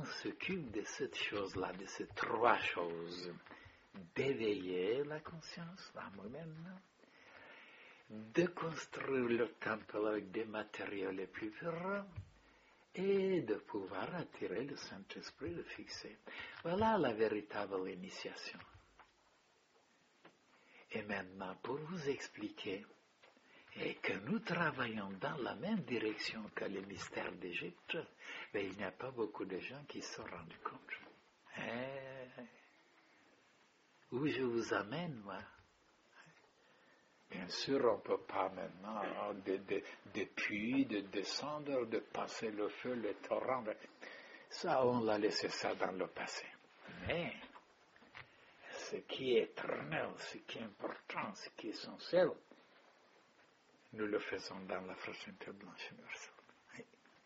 s'occupe de cette chose-là, de ces trois choses. D'éveiller la conscience, l'âme humaine, de construire le temple avec des matériaux les plus purs et de pouvoir attirer le Saint-Esprit, le fixer. Voilà la véritable initiation. Et maintenant, pour vous expliquer et que nous travaillons dans la même direction que les mystères d'Égypte, mais il n'y a pas beaucoup de gens qui se sont rendus compte. Où je vous amène, moi? Bien sûr, on ne peut pas maintenant, depuis, de descendre, de passer le feu, le torrent. Ça, on l'a laissé ça dans le passé. Mais, ce qui est éternel, ce qui est important, ce qui est essentiel, nous le faisons dans la fraternité blanche universelle. Oui.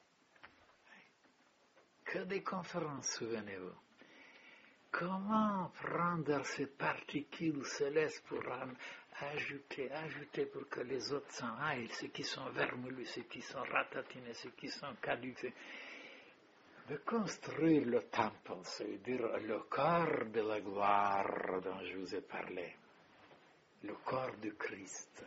Que des conférences, souvenez-vous. Comment prendre ces particules célestes pour ajouter pour que les autres s'en aillent, ceux qui sont vermoulus, ceux qui sont ratatinés, ceux qui sont caducs, de construire le temple, c'est-à-dire le corps de la gloire dont je vous ai parlé, le corps de Christ.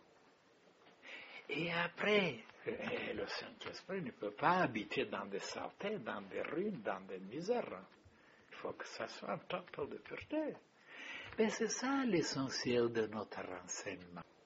Et après, le Saint-Esprit ne peut pas habiter dans des saletés, dans des ruines, dans des misères. Il faut que ça soit un temple de pureté. Mais c'est ça l'essentiel de notre renseignement.